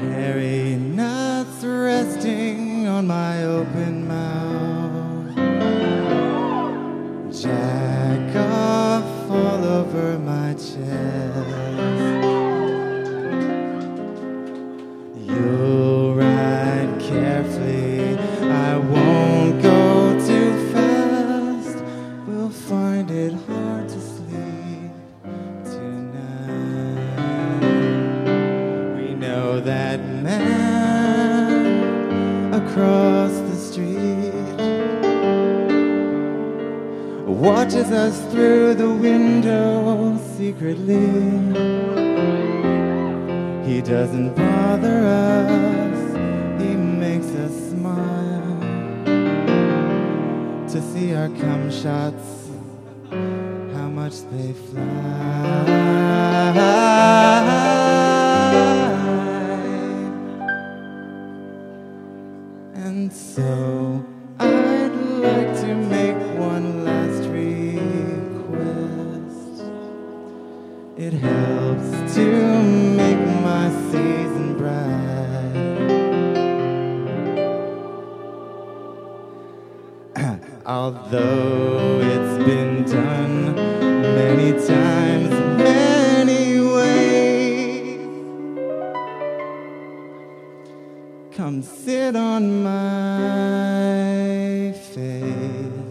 hairy nuts resting on my open mouth. Jack off all over my chest. You'll ride carefully, I won't go too fast. We'll find it hard to sleep tonight. We know that man across the street watches us through the window secretly. He doesn't bother us, he makes us smile to see our cum shots, how much they fly. And so I'd like to make one last request. It helps to make my season bright. Although it's been done many times, many ways, come sit on my face.